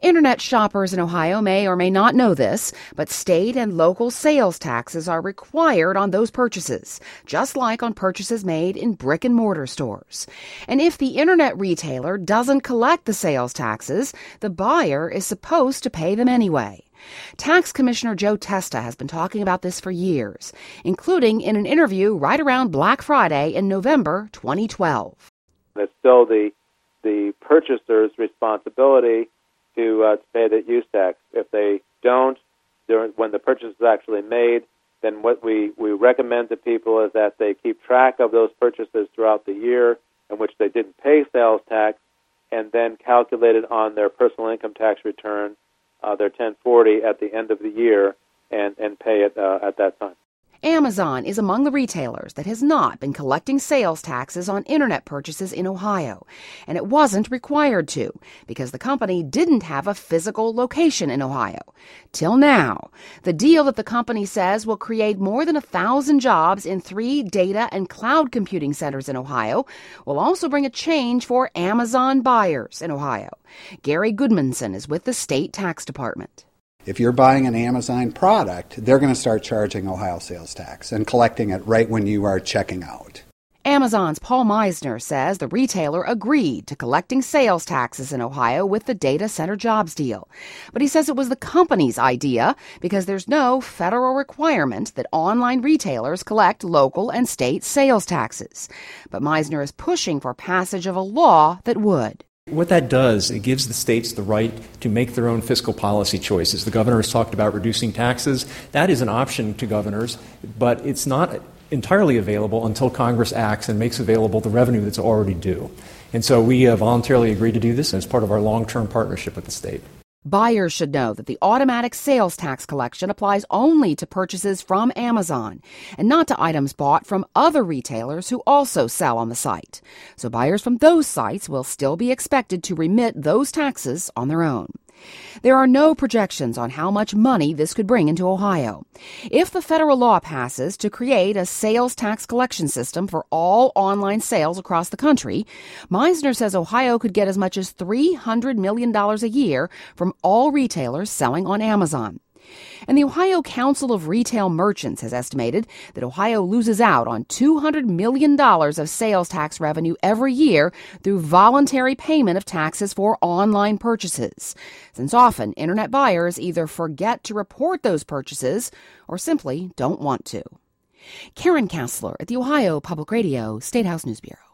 Internet shoppers in Ohio may or may not know this, but state and local sales taxes are required on those purchases, just like on purchases made in brick-and-mortar stores. And if the Internet retailer doesn't collect the sales taxes, the buyer is supposed to pay them anyway. Tax Commissioner Joe Testa has been talking about this for years, including in an interview right around Black Friday in November 2012. It's still the purchaser's responsibility to pay the use tax. If they don't, when the purchase is actually made, then what we recommend to people is that they keep track of those purchases throughout the year in which they didn't pay sales tax, and then calculate it on their personal income tax return, their 1040 at the end of the year, and pay it at that time. Amazon is among the retailers that has not been collecting sales taxes on Internet purchases in Ohio, and it wasn't required to because the company didn't have a physical location in Ohio. Till now, the deal that the company says will create more than 1,000 jobs in 3 data and cloud computing centers in Ohio will also bring a change for Amazon buyers in Ohio. Gary Goodmanson is with the state tax department. If you're buying an Amazon product, they're going to start charging Ohio sales tax and collecting it right when you are checking out. Amazon's Paul Meisner says the retailer agreed to collecting sales taxes in Ohio with the data center jobs deal. But he says it was the company's idea because there's no federal requirement that online retailers collect local and state sales taxes. But Meisner is pushing for passage of a law that would. What that does, it gives the states the right to make their own fiscal policy choices. The governor has talked about reducing taxes. That is an option to governors, but it's not entirely available until Congress acts and makes available the revenue that's already due. And so we voluntarily agreed to do this as part of our long-term partnership with the state. Buyers should know that the automatic sales tax collection applies only to purchases from Amazon and not to items bought from other retailers who also sell on the site. So buyers from those sites will still be expected to remit those taxes on their own. There are no projections on how much money this could bring into Ohio. If the federal law passes to create a sales tax collection system for all online sales across the country, Meisner says Ohio could get as much as $300 million a year from all retailers selling on Amazon. And the Ohio Council of Retail Merchants has estimated that Ohio loses out on $200 million of sales tax revenue every year through voluntary payment of taxes for online purchases, since often Internet buyers either forget to report those purchases or simply don't want to. Karen Kassler at the Ohio Public Radio State House News Bureau.